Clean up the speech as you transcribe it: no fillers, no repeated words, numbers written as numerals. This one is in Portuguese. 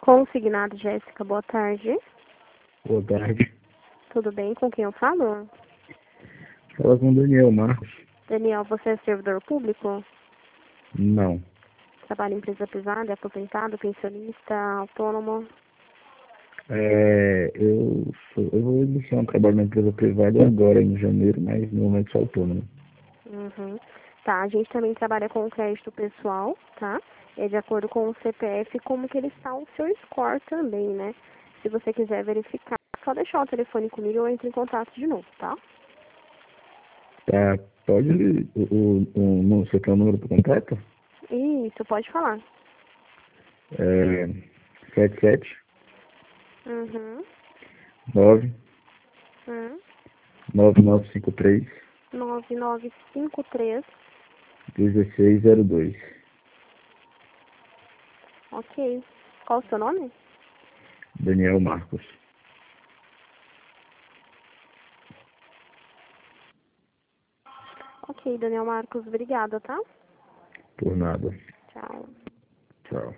Consignado, Jéssica, boa tarde. Boa tarde. Tudo bem? Com quem eu falo? Fala com o Daniel Marcos. Daniel, você é servidor público? Não. Trabalha em empresa privada, é aposentado, pensionista, autônomo? Eu vou iniciar um trabalho na empresa privada agora em janeiro, mas no momento sou autônomo. Uhum. Tá, a gente também trabalha com crédito pessoal, tá? É de acordo com o CPF, como que ele está o seu score também, né? Se você quiser verificar, só deixar o telefone comigo, eu entro em contato de novo, tá? Tá, pode. Você tem o número para contato? Isso, pode falar. É 77 Uhum. 9 Uhum. 9953 9953. 1602. Ok. Qual o seu nome? Daniel Marcos. Ok, Daniel Marcos, obrigada, tá? Por nada. Tchau.